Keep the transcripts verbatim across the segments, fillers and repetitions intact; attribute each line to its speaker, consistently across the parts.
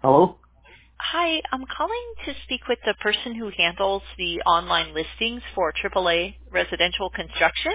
Speaker 1: Hello?
Speaker 2: Hi, I'm calling to speak with the person who handles the online listings for triple A residential construction.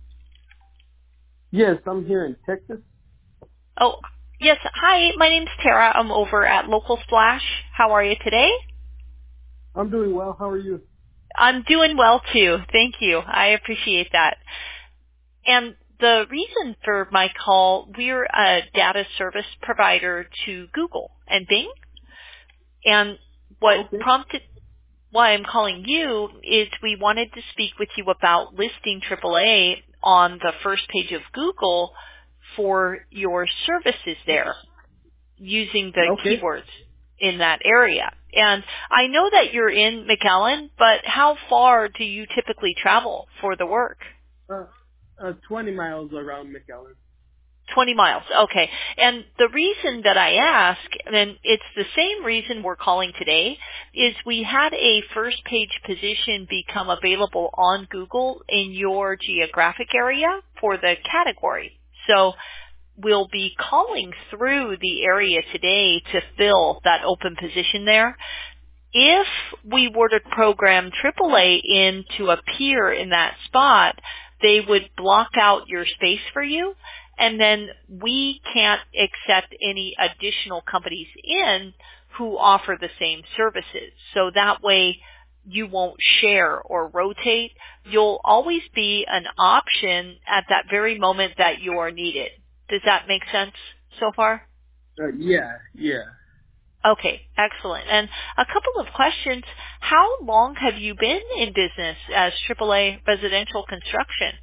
Speaker 1: Yes, I'm here in Texas.
Speaker 2: Oh, yes. Hi, my name's Tara. I'm over at Local Splash. How are you today?
Speaker 1: I'm doing well. How are you?
Speaker 2: I'm doing well too. Thank you. I appreciate that. And the reason for my call, we're a data service provider to Google and Bing. And what
Speaker 1: Okay.
Speaker 2: prompted why I'm calling you is we wanted to speak with you about listing triple A on the first page of Google for your services there using the
Speaker 1: Okay.
Speaker 2: keywords in that area. And I know that you're in McAllen, but how far do you typically travel for the work?
Speaker 1: Uh, uh, twenty miles around McAllen.
Speaker 2: twenty miles. Okay. And the reason that I ask, and it's the same reason we're calling today, is we had a first page position become available on Google in your geographic area for the category. So we'll be calling through the area today to fill that open position there. If we were to program triple A in to appear in that spot, they would block out your space for you, and then we can't accept any additional companies in who offer the same services. So that way you won't share or rotate. You'll always be an option at that very moment that you are needed. Does that make sense so far?
Speaker 1: Uh, yeah, yeah.
Speaker 2: Okay, excellent. And a couple of questions. How long have you been in business as triple A residential construction?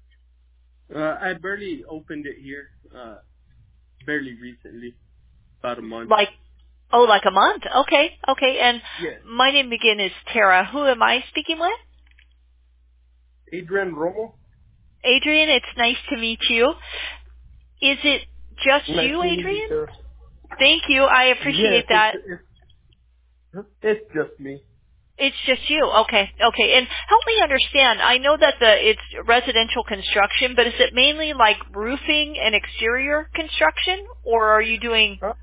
Speaker 1: Uh, I barely opened it here, uh, barely recently, about a month.
Speaker 2: Like, oh, like a month. Okay, okay. And
Speaker 1: Yes.
Speaker 2: my name again is Tara. Who am I speaking with?
Speaker 1: Adrian Romo?
Speaker 2: Adrian, it's nice to meet you. Is it just
Speaker 1: Nice
Speaker 2: you,
Speaker 1: meeting you,
Speaker 2: Adrian?
Speaker 1: sir.
Speaker 2: Thank you. I
Speaker 1: Yes,
Speaker 2: appreciate
Speaker 1: it's,
Speaker 2: that.
Speaker 1: it's, it's just me.
Speaker 2: It's just you. Okay. Okay. And help me understand. I know that the it's residential construction, but is it mainly like roofing and exterior construction, or are you doing
Speaker 1: Uh,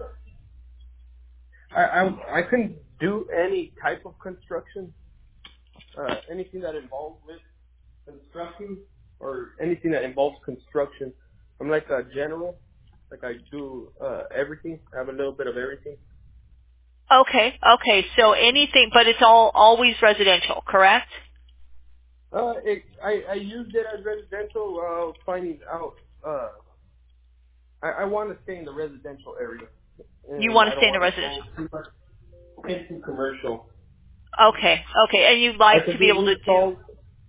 Speaker 1: I, I, I couldn't do any type of construction, uh, anything that involves with construction or anything that involves construction. I'm like a general. Like I do uh everything. I have a little bit of everything.
Speaker 2: Okay. Okay. So anything, but it's all always residential, correct?
Speaker 1: Uh it I, I used it as residential, uh finding out uh I, I wanna stay in the residential area.
Speaker 2: You
Speaker 1: And
Speaker 2: want
Speaker 1: I
Speaker 2: to
Speaker 1: don't
Speaker 2: stay in the
Speaker 1: wanna
Speaker 2: residential.
Speaker 1: go too much into commercial.
Speaker 2: Okay. Okay. And you'd
Speaker 1: I
Speaker 2: like to
Speaker 1: could
Speaker 2: be
Speaker 1: do
Speaker 2: able to do
Speaker 1: installs.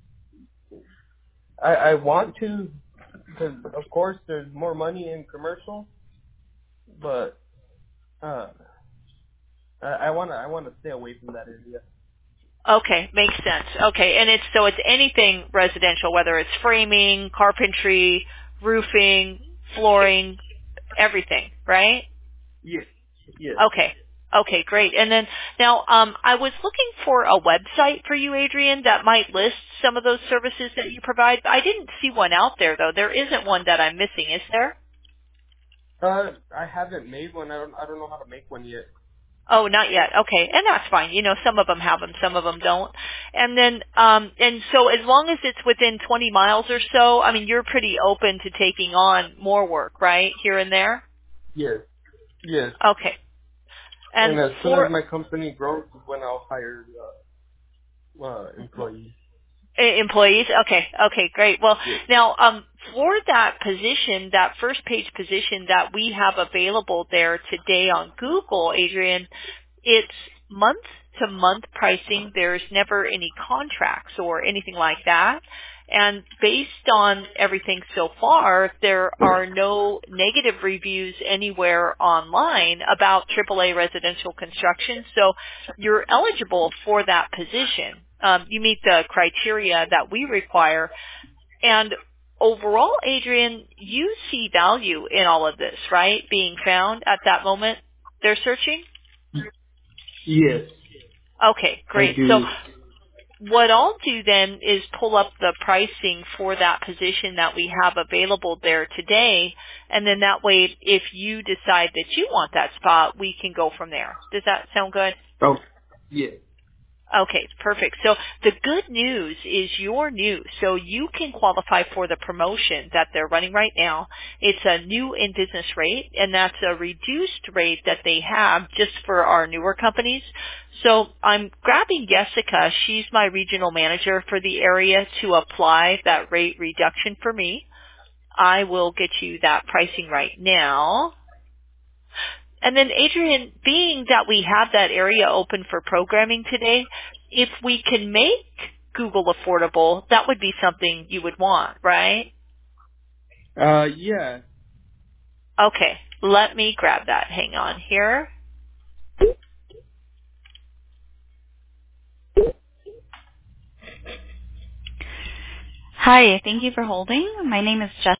Speaker 1: I, I want to because of course there's more money in commercial, but uh I, I wanna I wanna stay away from that area.
Speaker 2: Okay, makes sense. Okay, and it's so it's anything residential, whether it's framing, carpentry, roofing, flooring, everything, right?
Speaker 1: Yes. Yes.
Speaker 2: Okay. Okay, great. And then now um I was looking for a website for you, Adrian, that might list some of those services that you provide. I didn't see one out there though. There isn't one that I'm missing, is there?
Speaker 1: Uh, I haven't made one. I don't. I don't know how to make one yet.
Speaker 2: Oh, not yet. Okay, and that's fine. You know, some of them have them, some of them don't. And then, um, and so as long as it's within twenty miles or so, I mean, you're pretty open to taking on more work, right, here and there.
Speaker 1: Yes. Yes.
Speaker 2: Okay.
Speaker 1: And
Speaker 2: And
Speaker 1: as soon as
Speaker 2: for
Speaker 1: my company grows, is when I'll hire uh, uh, employees.
Speaker 2: E- Employees? Okay. Okay, great. Well,
Speaker 1: Yes.
Speaker 2: now, um, for that position, that first page position that we have available there today on Google, Adrian, it's month to month pricing. There's never any contracts or anything like that. And based on everything so far, there are no negative reviews anywhere online about triple A residential construction. So you're eligible for that position. Um, you meet the criteria that we require. And overall, Adrian, you see value in all of this, right? Being found at that moment they're searching?
Speaker 1: Yes.
Speaker 2: Okay,
Speaker 1: I
Speaker 2: great. So
Speaker 1: do.
Speaker 2: what I'll do then is pull up the pricing for that position that we have available there today, and then that way if you decide that you want that spot, we can go from there. Does that sound good?
Speaker 1: Oh, yeah.
Speaker 2: Okay, perfect. So the good news is you're new, so you can qualify for the promotion that they're running right now. It's a new in business rate, and that's a reduced rate that they have just for our newer companies. So I'm grabbing Jessica. She's my regional manager for the area to apply that rate reduction for me. I will get you that pricing right now. And then, Adrian, being that we have that area open for programming today, if we can make Google affordable, that would be something you would want, right?
Speaker 1: Uh, yeah.
Speaker 2: Okay, let me grab that. Hang on here.
Speaker 3: Hi, thank you for holding. My name is Jessica.